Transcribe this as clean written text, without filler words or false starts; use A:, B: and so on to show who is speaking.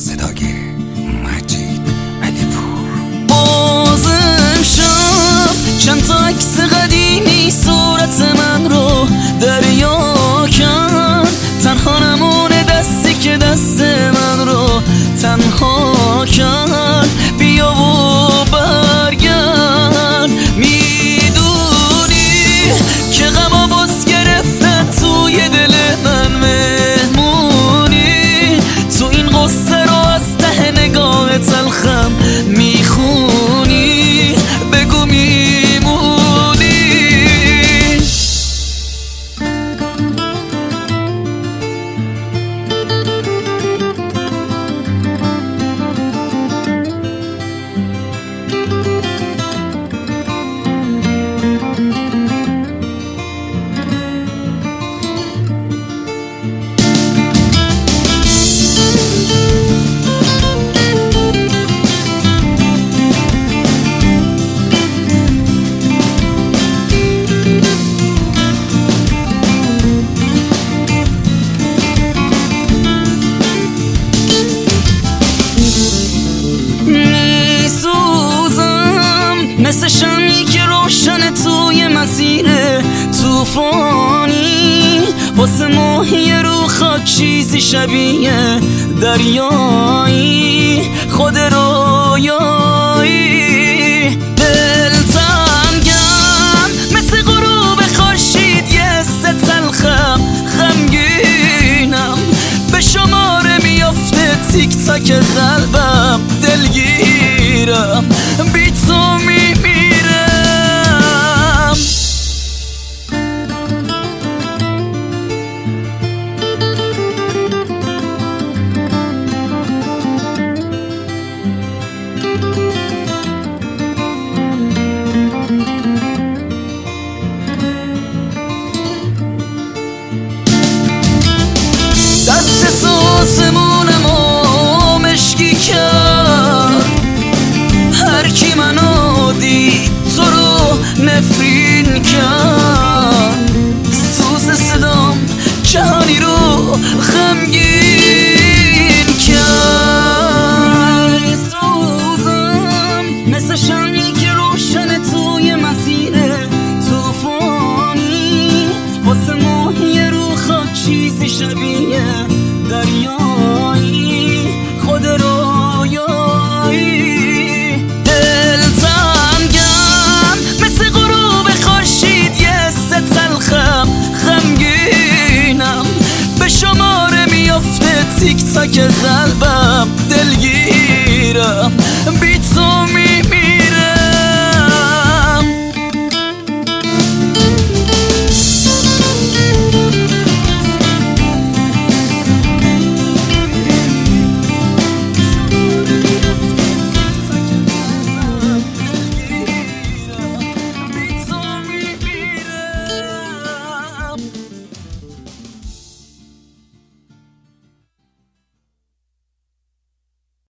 A: صدای مجید علیپور.
B: بازم شب چند تا عکس قدیمی صورت من رو دریا کرد، تنها نمونه دستی که دست من رو تنها کرد. بیا و برگرد، میدونی که غما باز گرفته توی دل من مهمونی، تو این قصه رو از ته نگاه تلخم میخونی، بگو میمونی. مثل شمی که روشن توی مسیر توفانی، واسه ماهی رو خاک چیزی شبیه دریایی، خود رویایی. دلتنگم مثل غروب خورشید، یه تلخم غمگینم، به شماره میافته تیک تاک قلبم، دلگیرم بی تو میمیرم. دست سازمونم و مشکی کرد، هر کی منو دید تو رو نفرین کرد. سوز صدام جهانی رو غمگین کرد. سوزم مثل شمی که روشن توی مسیر توفانی، واسه ماهی رو خاک چیزی شبیه دریایی، خود رویایی. دلتنگم مثل غروب خورشید، یه تلخم غمگینم، به شماره میافته تیک تاک قلبم، دلگیرم بی تو